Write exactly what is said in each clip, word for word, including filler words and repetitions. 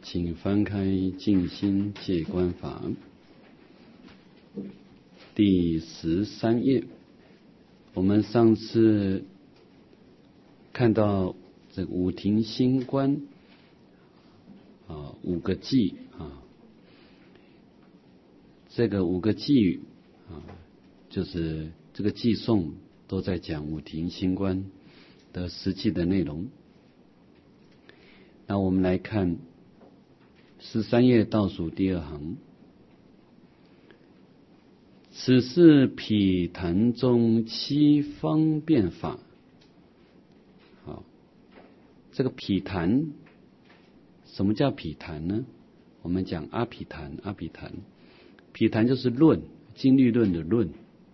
请翻开《静心戒观法》第十三页。我们上次看到这五停心观啊，五个偈啊，这个五个偈语啊，就是这个偈颂都在讲五停心观的实际的内容。那我们来看十三页倒数第二行，此是毗昙中七方便法。好，这个毗昙，什么叫毗昙呢？我们讲阿毗昙，阿毗昙，毗昙就是论，经律论的论。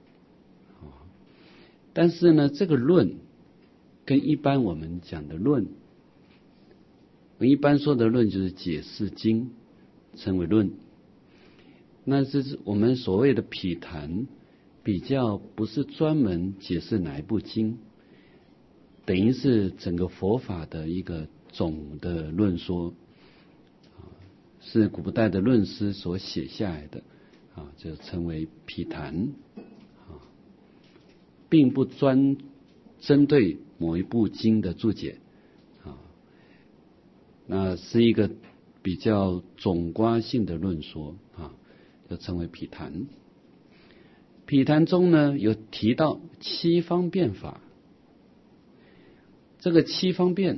但是呢，这个论跟一般我们讲的论，我一般说的论就是解释经，称为论。那这是我们所谓的毗昙，比较不是专门解释哪一部经，等于是整个佛法的一个总的论说，是古代的论师所写下来的，啊，就称为毗昙，啊，并不专针对某一部经的注解，啊，那是一个比较总观性的论说，啊，就称为毗昙。毗昙中呢，有提到七方便法。这个七方便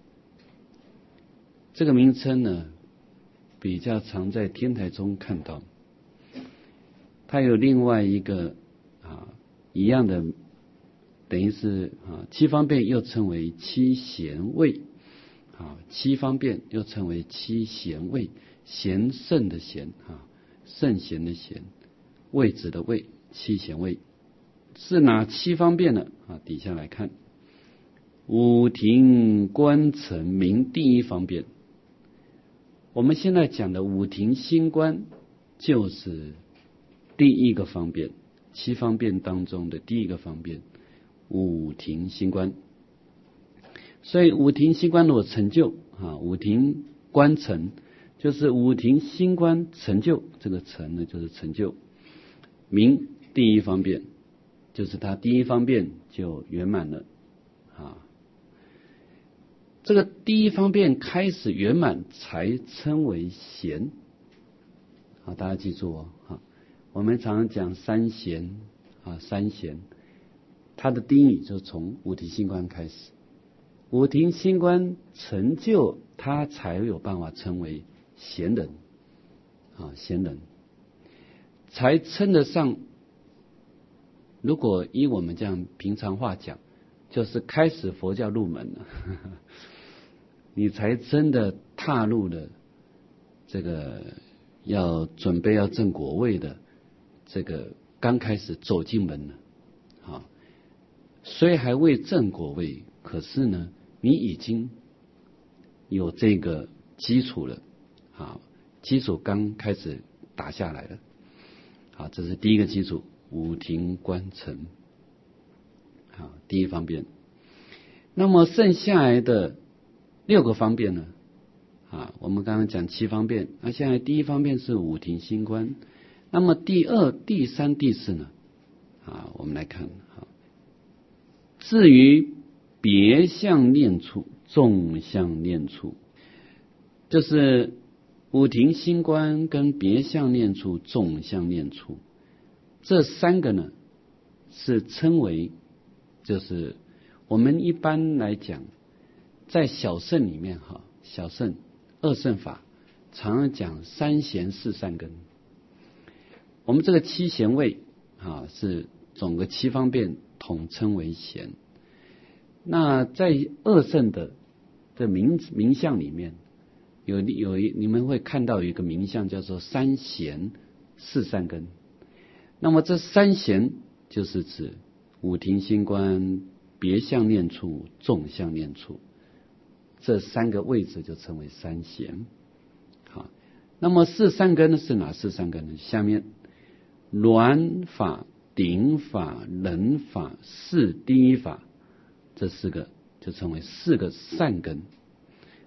这个名称呢，比较常在天台中看到。它有另外一个啊一样的，等于是啊七方便又称为七贤位，啊七方便又称为七贤位，贤圣的贤啊圣贤的贤，位置的位，七贤位是哪七方便呢？啊底下来看，五停观尘名第一方便。我们现在讲的五停心观就是第一个方便，七方便当中的第一个方便，五停心观。所以五停心观如果成就啊，五停观成就是五停心观成就，这个成呢就是成就，名第一方便，就是它第一方便就圆满了啊。这个第一方便开始圆满，才称为贤。好，大家记住哦。好，我们常常讲三贤啊，三贤，它的定义就从五停心观开始。五停心观成就，他才有办法称为贤人啊，贤人才称得上。如果依我们这样平常话讲，就是开始佛教入门了。你才真的踏入了这个要准备要证果位的这个刚开始走进门了啊，虽还未证果位，可是呢，你已经有这个基础了啊，基础刚开始打下来了。好，这是第一个基础，五停观尘，好，第一方便。那么剩下来的六个方便呢？啊，我们刚刚讲七方便，那现在第一方便是五停心观，那么第二、第三、第四呢？啊，我们来看，好，至于别相念处、众相念处，就是五停心观跟别相念处、众相念处这三个呢，是称为，就是我们一般来讲。在小乘里面哈，小乘二乘法常常讲三贤四善根。我们这个七贤位啊，是总个七方便统称为贤。那在二乘的的名名相里面，有有一你们会看到有一个名相叫做三贤四善根。那么这三贤就是指五停心观、别相念处、众相念处。这三个位置就称为三贤。好，那么四善根呢是哪四善根呢？下面鸾法、顶法、人法、四第一法，这四个就称为四个善根。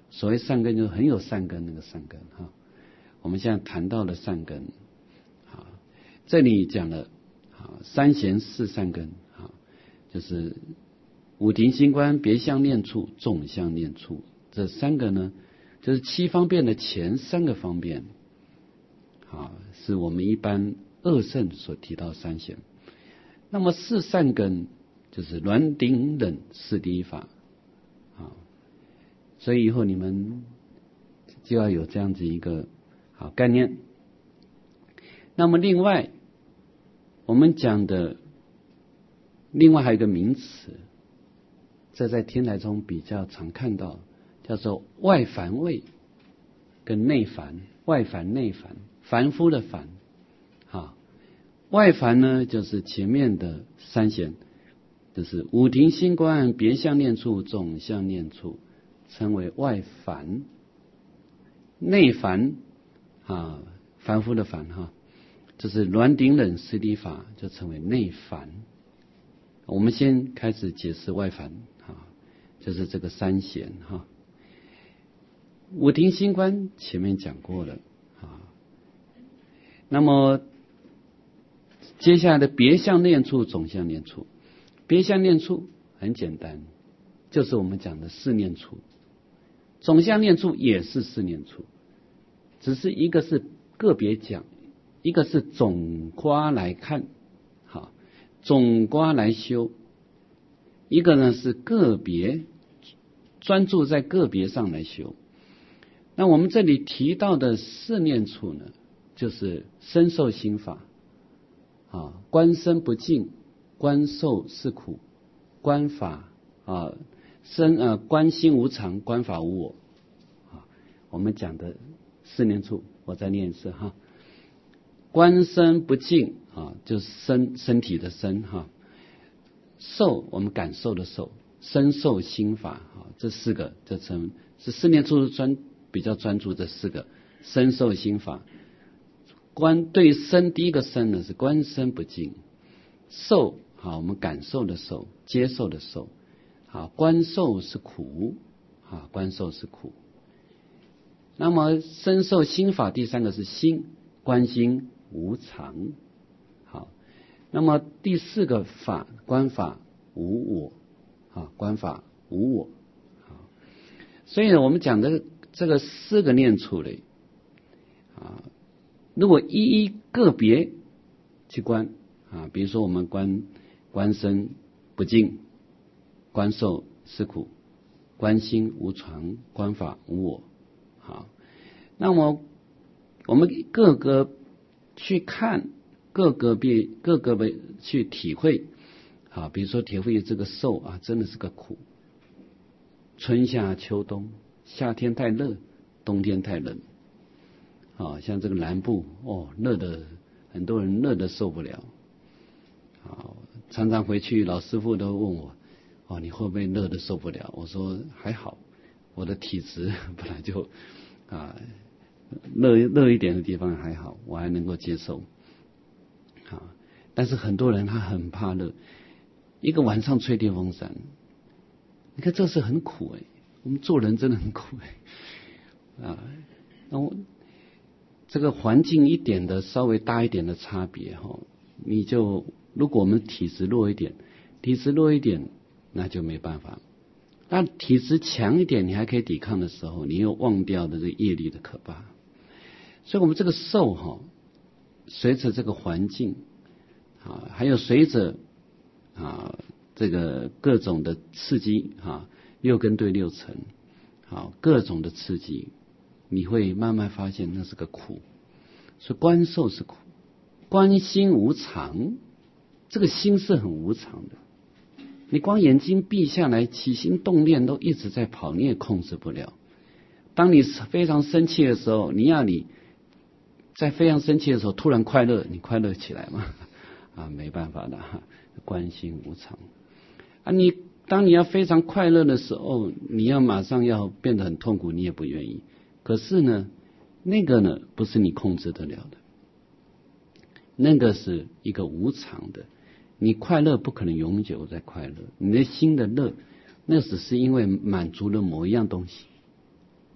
所谓善根就是很有善根那个善根哈。我们现在谈到了善根，啊，这里讲了啊三贤四善根啊，就是五停心观、别相念处、众相念处，这三个呢，就是七方便的前三个方便，啊，是我们一般二圣所提到三贤。那么四善根就是煖顶忍四谛法，啊，所以以后你们就要有这样子一个好概念。那么另外我们讲的另外还有一个名词，这在天台中比较常看到，叫做外凡位跟内凡，外凡内凡，凡夫的凡，啊，外凡呢就是前面的三贤，就是五停心观、别相念处、众相念处，称为外凡。内凡啊，凡夫的凡哈，就是煖顶忍四谛法，就称为内凡。我们先开始解释外凡啊，就是这个三贤哈。五停心观前面讲过了啊，那么接下来的别相念处、众相念处，别相念处很简单，就是我们讲的四念处，众相念处也是四念处，只是一个是个别讲，一个是总括来看，好，总括来修，一个呢是个别专注在个别上来修。那我们这里提到的四念处呢，就是身受心法啊，观身不净，观受是苦，观法啊身呃观心无常，观法无我啊。我们讲的四念处，我再念一次哈。观身不净啊，就是身身体的身哈。受我们感受的受，身受心法啊，这四个这称是四念处专比较专注这四个身受心法。观对身，第一个身呢是观身不净，受好我们感受的受，接受的受，好观受是苦，啊观受是苦。那么身受心法第三个是心，观心无常，好，那么第四个法观法无我，啊观法无我，好，所以呢我们讲的这个四个念处嘞，啊。如果一一个别去观啊，比如说我们观观身不净，观受是苦，观心无常，观法无我，好，那么我们各个去看，各个别各个别去体会，啊，比如说体会这个受啊，真的是个苦，春夏秋冬，夏天太热，冬天太冷。啊，像这个南部哦，热的很多人热的受不了。啊，常常回去老师傅都问我，哦，你会不会热的受不了？我说还好，我的体质本来就啊热热一点的地方还好，我还能够接受。啊，但是很多人他很怕热，一个晚上吹电风扇，你看这是很苦哎，我们做人真的很苦哎。啊，那我。这个环境一点的稍微大一点的差别哈，你就如果我们体质弱一点，体质弱一点那就没办法。那体质强一点，你还可以抵抗的时候，你又忘掉的这业力的可怕。所以我们这个受哈，随着这个环境啊，还有随着啊这个各种的刺激啊，六根对六尘，好各种的刺激。你会慢慢发现那是个苦，所以观受是苦，观心无常，这个心是很无常的。你光眼睛闭下来，起心动念都一直在跑，你也控制不了。当你非常生气的时候，你要你在非常生气的时候突然快乐，你快乐起来吗？啊，没办法的，观心无常啊。你当你要非常快乐的时候，你要马上要变得很痛苦，你也不愿意。可是呢，那个呢不是你控制得了的，那个是一个无常的。你快乐不可能永久在快乐，你的心的乐，那只是因为满足了某一样东西，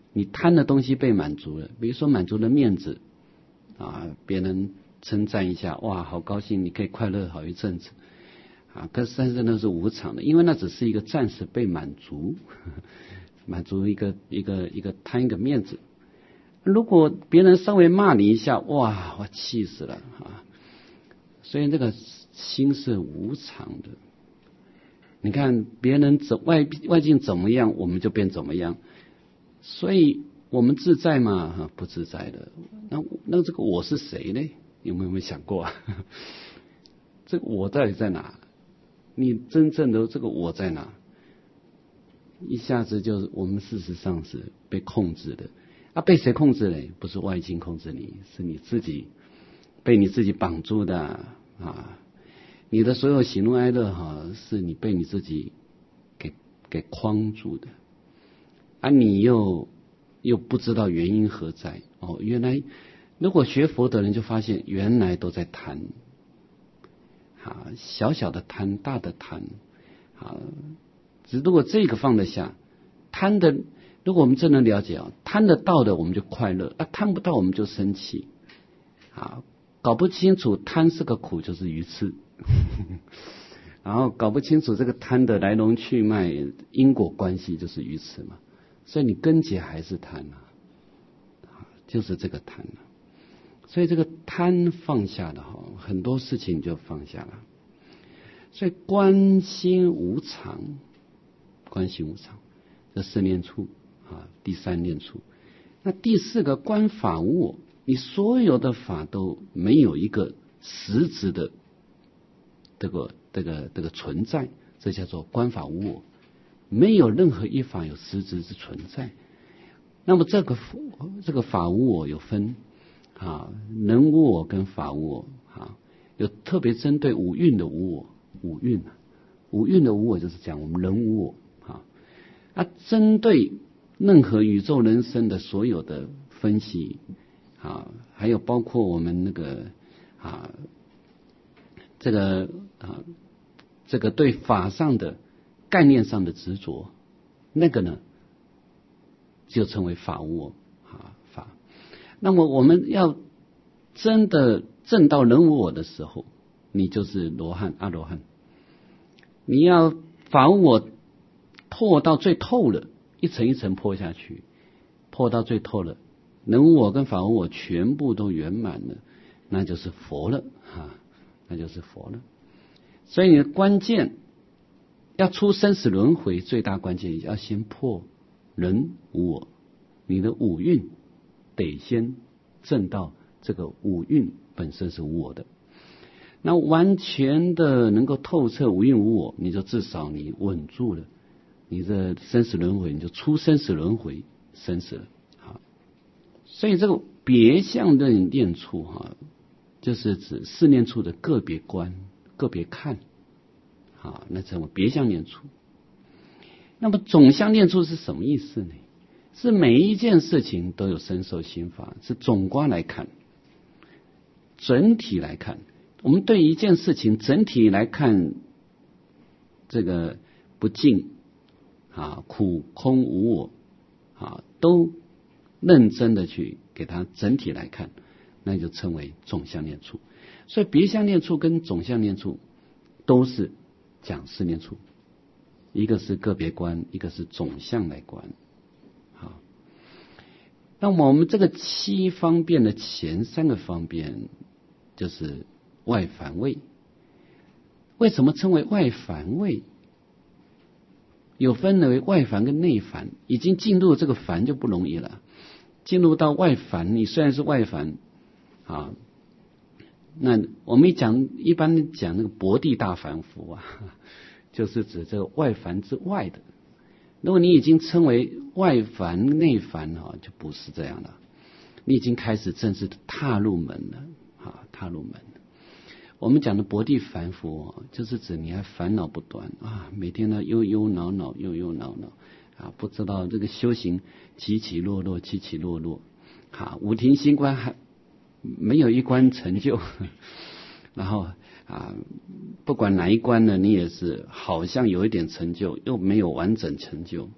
你贪的东西被满足了，比如说满足了面子啊，别人称赞一下，哇，好高兴，你可以快乐好一阵子啊。可是但是那是无常的，因为那只是一个暂时被满足，呵呵满足一个一个一个贪一个面子。如果别人稍微骂你一下，哇，我气死了啊！所以这个心是无常的。你看别人怎外外境怎么样，我们就变怎么样。所以我们自在吗？不自在的。那那这个我是谁呢？有没有想过啊？这个我到底在哪？你真正的这个我在哪？一下子就是我们事实上是被控制的啊，被谁控制呢？不是外境控制你，是你自己被你自己绑住的啊。你的所有喜怒哀乐哈，是你被你自己给给框住的啊，你又又不知道原因何在哦。原来如果学佛的人就发现，原来都在贪啊，小小的贪，大的贪啊。只如果这个放得下，贪的，如果我们真能了解啊，贪得到的我们就快乐，啊，贪不到我们就生气啊。搞不清楚贪是个苦，就是愚痴。然后搞不清楚这个贪的来龙去脉、因果关系，就是愚痴嘛。所以你根结还是贪啊，就是这个贪啊。所以这个贪放下了哈，很多事情就放下了。所以观心无常，观心无常，这四念处啊，第三念处。那第四个观法无我，你所有的法都没有一个实质的这个这个这个存在，这叫做观法无我，没有任何一法有实质之存在。那么这个这个法无我有分啊，人无我跟法无我啊，有特别针对五蕴的无我，五蕴五蕴的无我就是讲我们人无我啊，啊，针对任何宇宙人生的所有的分析啊，还有包括我们那个啊。这个啊，这个对法上的概念上的执着，那个呢，就称为法无我啊法。那么我们要真的证到人无我的时候，你就是罗汉阿罗汉。你要法无我破到最透了，一层一层破下去，破到最透了，人无我跟法无我全部都圆满了，那就是佛了啊。那就是佛了。所以你的关键要出生死轮回，最大关键要先破人无我，你的五蕴得先证到这个五蕴本身是无我的。那完全的能够透彻五蕴无我，你就至少你稳住了你的生死轮回，你就出生死轮回生死了。好，所以这个别相的念处哈，就是指四念处的个别观、个别看，好，那称为别相念处。那么总相念处是什么意思呢？是每一件事情都有身受心法，是总观来看，整体来看。我们对一件事情整体来看，这个不净啊、苦、空、无我啊，都认真的去给它整体来看。那就称为总相念处。所以别相念处跟总相念处都是讲四念处，一个是个别观，一个是总相来观。好，那我们这个七方便的前三个方便就是外凡位。为什么称为外凡位？有分为外凡跟内凡，已经进入这个凡就不容易了。进入到外凡，你虽然是外凡啊，那我们一讲一般讲那个薄地大凡夫啊，就是指这个外凡之外的。如果你已经称为外凡内凡啊，就不是这样了，你已经开始正式踏入门了啊，踏入门了。我们讲的薄地凡夫，就是指你还烦恼不断啊，每天呢忧忧恼恼，忧忧恼恼啊，不知道这个修行起起落落，起起落落啊，五庭心观还没有一关成就，然后啊，不管哪一关呢，你也是好像有一点成就，又没有完整成就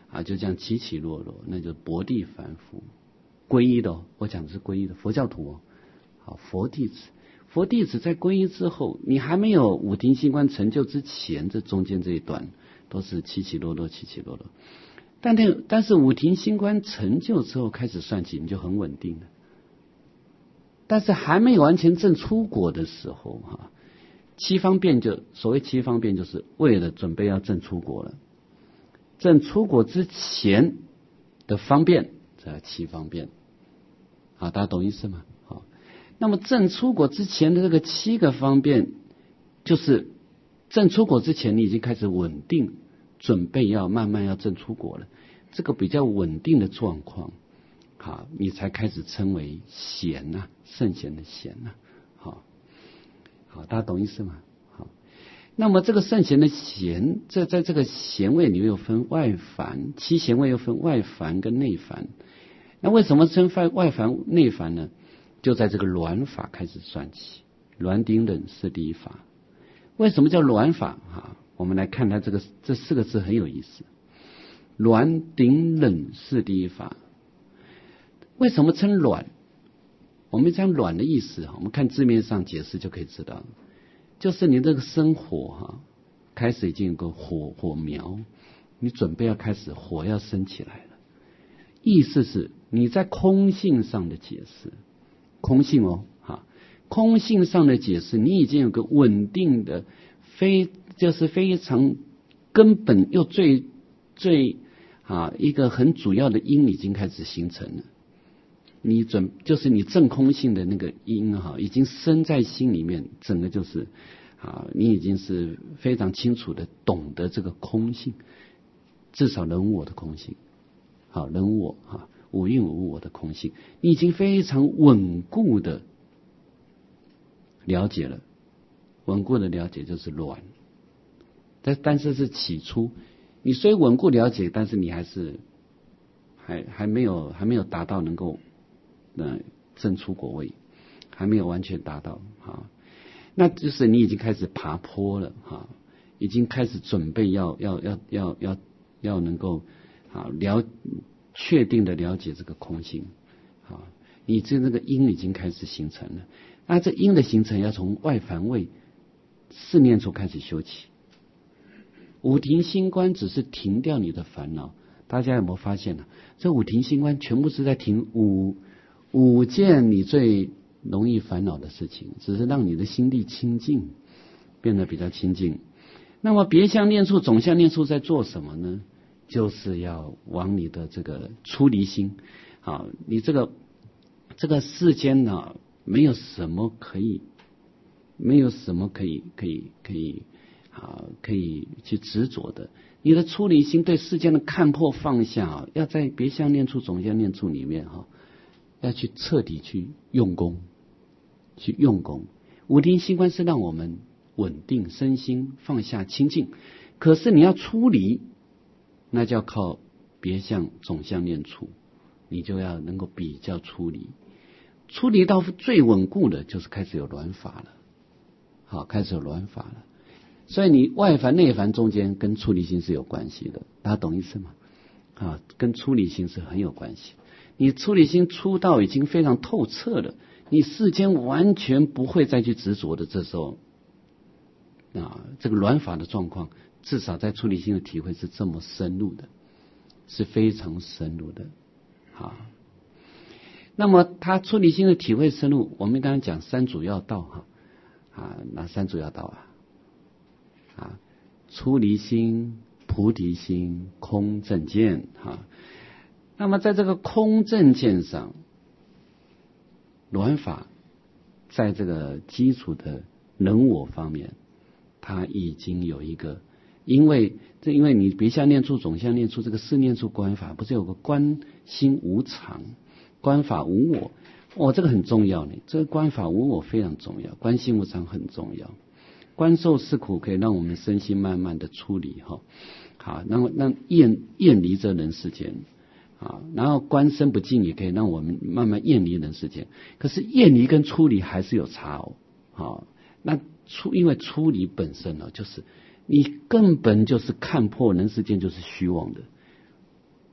啊，就这样起起落落，那就薄地凡夫。皈依的、哦，我讲的是皈依的佛教徒哦。好，佛弟子，佛弟子在皈依之后，你还没有五庭星官成就之前，这中间这一段都是起起落落，起起落落。但那但是五庭星官成就之后开始算起，你就很稳定了。但是还没有完全证出果的时候，哈，七方便就所谓七方便，就是为了准备要证出果了。证出果之前的方便，这叫七方便。好，大家懂意思吗？好，那么证出果之前的这个七个方便，就是证出果之前你已经开始稳定，准备要慢慢要证出果了，这个比较稳定的状况，好，你才开始称为贤呐、啊，圣贤的贤呐、啊。好，好，大家懂意思吗？好，那么这个圣贤的贤，这在这个贤位里面又分外凡，七贤位又分外凡跟内凡。那为什么称外凡内凡呢？就在这个鸾法开始算起，鸾顶忍是第一法。为什么叫鸾法啊？我们来看它这个这四个字很有意思，鸾顶忍是第一法。为什么称鸾？我们讲鸾的意思，我们看字面上解释就可以知道，就是你这个生火哈，开始已经有个火火苗，你准备要开始火要升起来了。意思是你在空性上的解释，空性哦，哈，空性上的解释，你已经有个稳定的，非就是非常根本又最最啊一个很主要的因已经开始形成了。你准就是你正空性的那个因哈，已经生在心里面，整个就是啊，你已经是非常清楚的懂得这个空性，至少人我的空性。好，人我哈，无蕴无我的空性，你已经非常稳固的了解了，稳固的了解就是鸾。但但是是起初，你虽稳固了解，但是你还是还还没有还没有达到能够呃证出果位，还没有完全达到哈，那就是你已经开始爬坡了哈，已经开始准备要要要要要要能够。好，了确定的了解这个空性，好，你这那个因已经开始形成了。那这因的形成要从外凡位四念处开始修起。五庭星官只是停掉你的烦恼，大家有没有发现呢、啊？这五庭星官全部是在停五五件你最容易烦恼的事情，只是让你的心地清净，变得比较清净。那么别相念处、总相念处在做什么呢？就是要往你的这个出离心，好，你这个这个世间呢，没有什么可以，没有什么可以可以可以啊，可以去执着的。你的出离心对世间的看破放下，要在别相念处、总相念处里面哈，要去彻底去用功，去用功。五庭星官是让我们稳定身心，放下清净，可是你要出离。那就要靠别相总相念处，你就要能够比较出离，出离到最稳固的就是开始有鸾法了，好，开始有鸾法了。所以你外凡内凡中间跟出离心是有关系的，大家懂意思吗？啊，跟出离心是很有关系。你出离心出到已经非常透彻了，你世间完全不会再去执着的，这时候啊，这个鸾法的状况。至少在出离心的体会是这么深入的，是非常深入的。好，那么他出离心的体会深入，我们刚才讲三主要道哈啊，哪三主要道啊？啊，出离心、菩提心、空正见哈。那么在这个空正见上，鸾法在这个基础的人我方面，它已经有一个。因为这，因为你别相念处、总相念处这个四念处观法，不是有个观心无常、观法无我？哦，这个很重要呢。这个观法无我非常重要，观心无常很重要。观受是苦，可以让我们身心慢慢的出离哈。好，然后让厌厌离这人世间啊，然后观身不净，也可以让我们慢慢厌离人世间。可是厌离跟出离还是有差哦。好，那出因为出离本身呢，就是。你根本就是看破人世间就是虚妄的，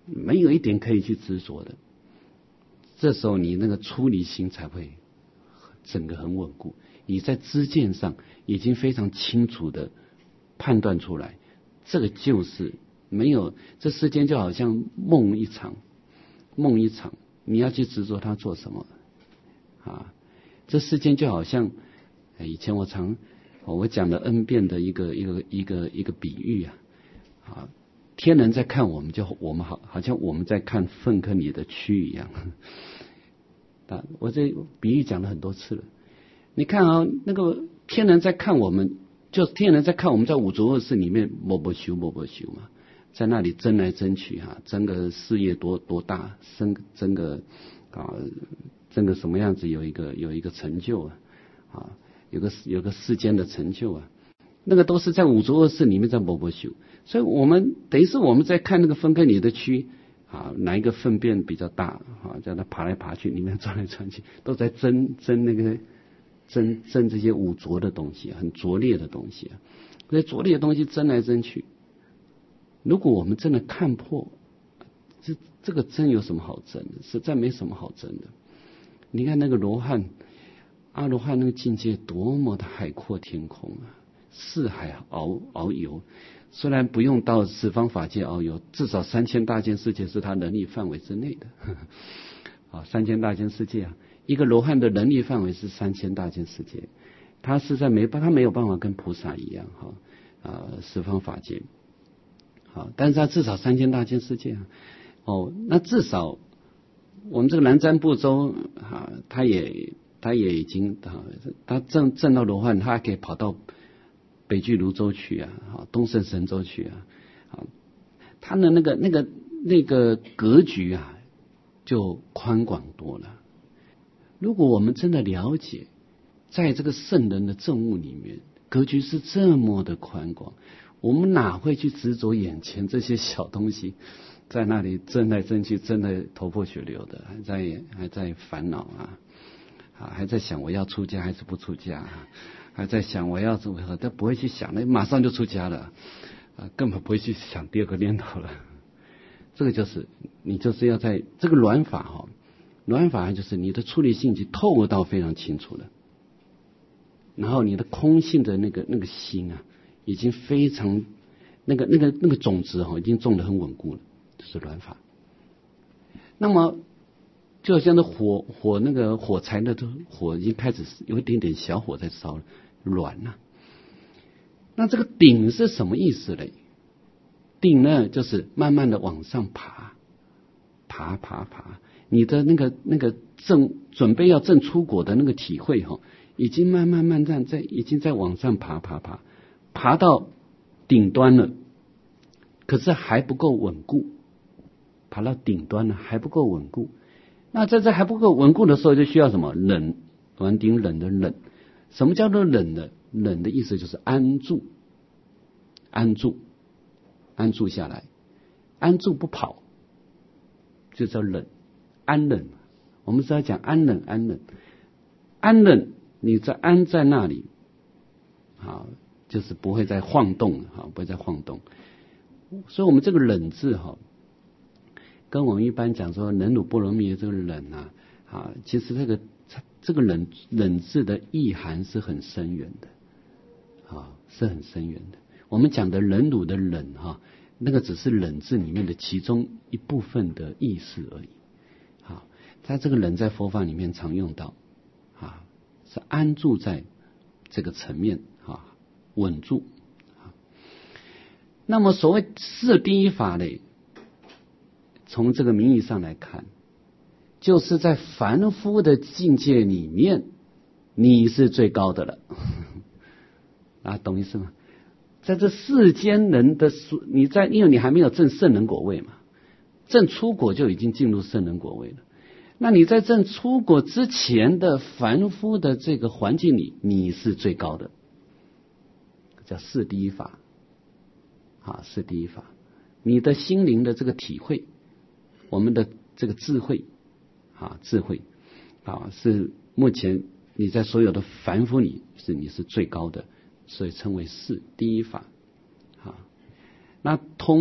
没有一点可以去执着的。这时候你那个出离心才会整个很稳固，你在知见上已经非常清楚的判断出来，这个就是没有，这世间就好像梦一场，梦一场，你要去执着它做什么啊？这世间就好像以前我常我讲了 N 遍的一个一个一个一个比喻啊，啊，天人在看我们，就我们好好像我们在看粪坑里的蛆一样。啊，我这比喻讲了很多次了。你看啊，那个天人在看我们，就天人在看我们在五浊恶世里面摸摸修摸摸修嘛，在那里争来争去哈、啊，争个事业多多大，争争个啊，争个什么样子，有一个有一个成就啊，啊，有个有个世间的成就啊，那个都是在五浊恶世里面在摸摸修，所以我们等于是我们在看那个粪坑里的蛆。啊，哪一个粪便比较大啊？叫它爬来爬去，里面钻来钻去，都在争争那个争争这些五浊的东西，很拙劣的东西啊。这些拙劣的东西争来争去，如果我们真的看破，这这个争有什么好争的？实在没什么好争的。你看那个罗汉，阿罗汉那个境界多么的海阔天空啊，四海遨遨游。虽然不用到十方法界遨游，至少三千大千世界是他能力范围之内的。啊，三千大千世界啊，一个罗汉的能力范围是三千大千世界，他是在没办他没有办法跟菩萨一样哈啊十方法界，好，但是他至少三千大千世界啊。哦，那至少我们这个南瞻部洲啊，他也他也已经啊，他证证到罗汉，他还可以跑到北俱泸州去啊，啊，东胜神州去啊，啊，他的那个那个那个格局啊，就宽广多了。如果我们真的了解，在这个圣人的证悟里面，格局是这么的宽广，我们哪会去执着眼前这些小东西，在那里争来争去，争得头破血流的，还在还在烦恼啊，啊，还在想我要出家还是不出家啊。还在想我要怎么何，但不会去想，那马上就出家了，啊，根本不会去想第二个念头了。这个就是你就是要在这个鸾法哈，鸾法就是你的出离性已经透到非常清楚了，然后你的空性的那个那个心啊，已经非常那个那个那个种子哈，已经种得很稳固了，这是鸾法。那么就好像那火火那个火柴的火已经开始有一点点小火在烧了。软了、啊，那这个顶是什么意思嘞？顶呢，就是慢慢的往上爬，爬爬爬，你的那个那个正准备要正出果的那个体会哈，已经慢慢慢慢在已经在往上爬爬爬，爬到顶端了，可是还不够稳固，爬到顶端了还不够稳固。那在这还不够稳固的时候，就需要什么？忍，完顶忍的忍。什么叫做忍呢？忍的意思就是安住，安住，安住下来，安住不跑，就叫忍，安忍。我们是要讲安忍，安忍，安忍，你在安在那里，啊，就是不会再晃动啊，不会再晃动。所以，我们这个忍字哈，跟我们一般讲说忍辱波罗蜜的这个忍啊，啊，其实这个。这个忍忍字的意涵是很深远的，啊，是很深远的。我们讲的忍辱的忍哈，那个只是忍字里面的其中一部分的意思而已。啊，它这个忍在佛法里面常用到，啊，是安住在这个层面啊，稳住。啊，那么所谓四第一法呢，从这个名义上来看。就是在凡夫的境界里面，你是最高的了啊，懂意思吗？在这世间人的，你在因为你还没有证圣人果位嘛，证出果就已经进入圣人果位了。那你在证出果之前的凡夫的这个环境里，你是最高的，叫四第一法啊，四第一法。你的心灵的这个体会，我们的这个智慧。啊，智慧啊，是目前你在所有的凡夫里是你是最高的，所以称为四第一法。啊，那通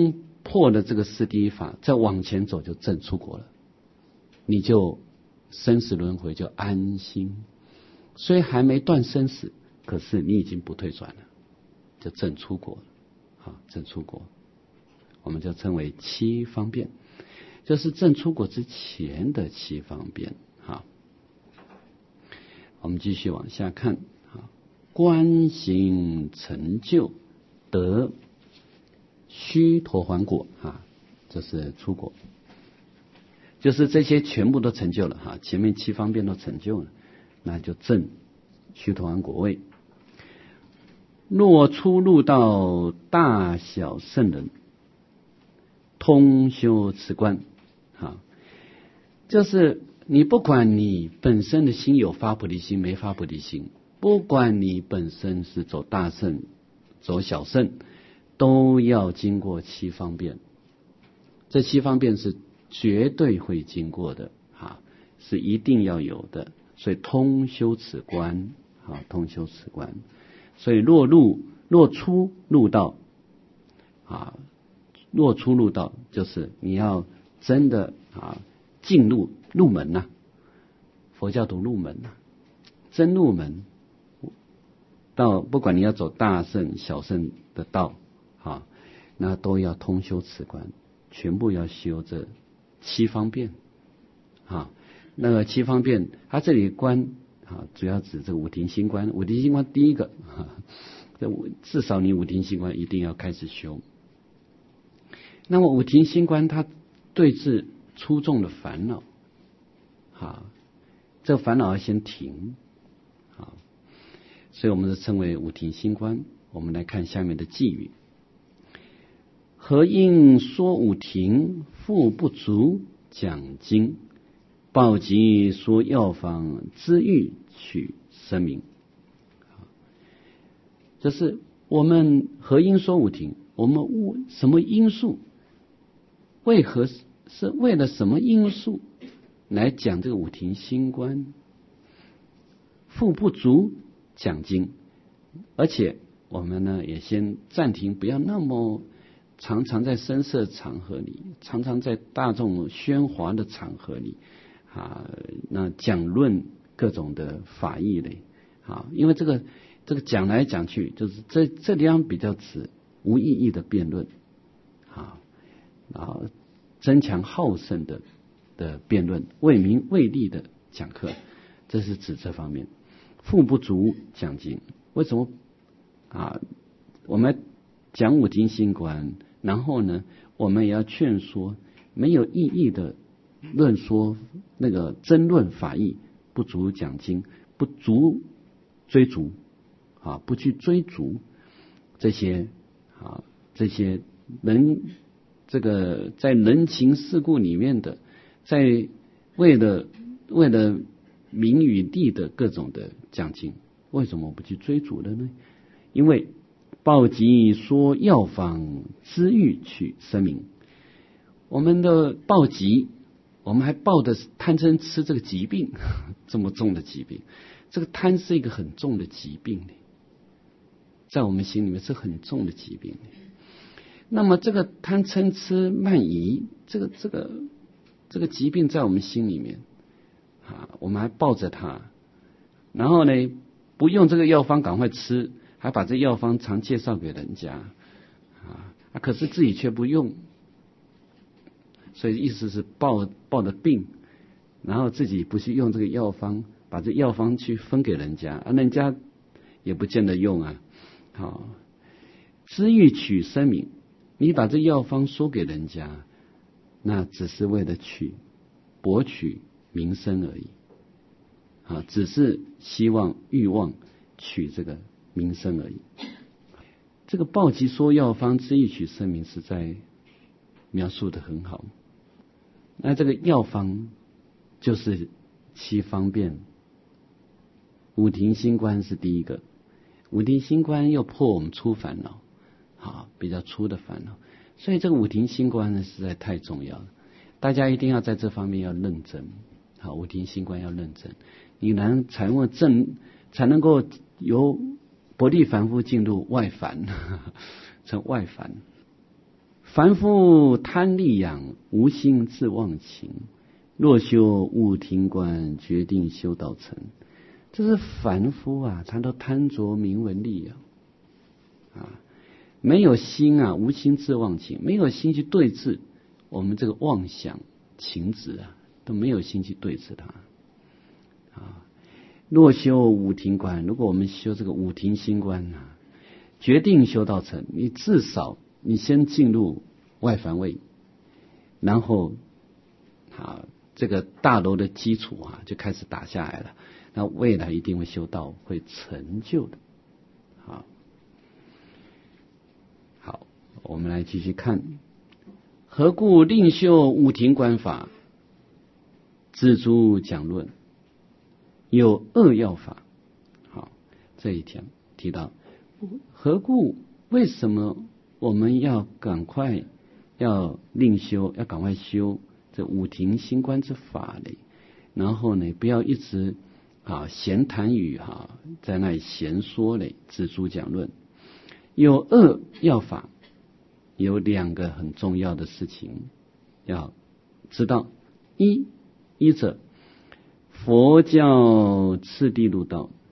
破了这个四谛法，再往前走就证出国了，你就生死轮回就安心。虽还没断生死，可是你已经不退转了，就证出国了。好，证出国，我们就称为七方便，就是证出国之前的七方便。好，我们继续往下看。好，观行成就得须陀洹果啊，这是出国，就是这些全部都成就了哈，前面七方便都成就了，那就证须陀洹果位。若初入道大小圣人，通修此观，啊，就是你不管你本身的心有发菩提心没发菩提心，不管你本身是走大圣走小圣，都要经过七方便。这七方便是绝对会经过的啊，是一定要有的。所以通修此观啊，通修此观。所以若入若出入道啊，若出入道就是你要真的啊进入入门呐、啊，佛教徒入门呐、啊，真入门到不管你要走大圣小圣的道啊，那都要通修此观，全部要修这七方便啊。那个七方便，它这里观啊，主要指这个五停心观。五停心观第一个，啊、这至少你五停心观一定要开始修。那么五停心观，它对治粗重的烦恼，啊，这个烦恼要先停，啊，所以我们是称为五停心观。我们来看下面的寄语：何应说五停，复不足讲经。报即说药方，知欲取声明。这是我们何因说五停？我们什么因素？为何是为了什么因素来讲这个五停心观？复不足讲经，而且我们呢也先暂停，不要那么常常在声色场合里，常常在大众喧哗的场合里。啊，那讲论各种的法义类，啊，因为这个这个讲来讲去，就是这这地方比较指无意义的辩论，啊，然后增强好胜的的辩论，为名为利的讲课，这是指这方面。复不足讲经，为什么啊？我们讲五停心观，然后呢，我们也要劝说没有意义的论说那个争论法义，不足讲经，不足追逐啊，不去追逐这些啊这些人这个在人情世故里面的，在为了为了名与利的各种的讲经，为什么不去追逐的呢？因为报即说药方，知欲取声明。我们的报即，我们还抱的是贪嗔痴这个疾病，这么重的疾病。这个贪是一个很重的疾病，在我们心里面是很重的疾病。那么这个贪嗔痴慢疑，这个这个这个疾病在我们心里面啊，我们还抱着它，然后呢，不用这个药方赶快吃，还把这药方常介绍给人家啊，可是自己却不用。所以意思是抱抱的病，然后自己不去用这个药方，把这药方去分给人家，啊，人家也不见得用啊。好，知欲取声名，你把这药方说给人家，那只是为了取博取名声而已，啊，只是希望欲望取这个名声而已。这个报即说药方，知欲取声名，实在描述的很好。那这个药方就是七方便，五停心观是第一个。五停心观又破我们粗烦恼，好，比较粗的烦恼，所以这个五停心观呢实在太重要了，大家一定要在这方面要认真。好，五停心观要认真，你能才能正才能够由薄地凡夫进入外凡，成外凡。 凡夫贪利养，无心自忘情。若修悟庭观，决定修道成。这是凡夫啊，他都贪着名闻利啊，啊，没有心啊，无心自忘情，没有心去对治我们这个妄想情执啊，都没有心去对治它啊。若修五庭观，如果我们修这个五庭心观啊，决定修道成，你至少你先进入外凡位，然后啊，这个大楼的基础啊就开始打下来了。那未来一定会修道，会成就的。好，好，我们来继续看，何故另修五庭观法？知诸讲论，有二要法。好，这一天提到，何故为什么我们要赶快要另修，要赶快修这五庭心观之法呢？然后呢，不要一直啊，闲谈语哈、啊，在那里闲说嘞，知诸讲论。有二要法，有两个很重要的事情要知道。一，一者佛教次第入道，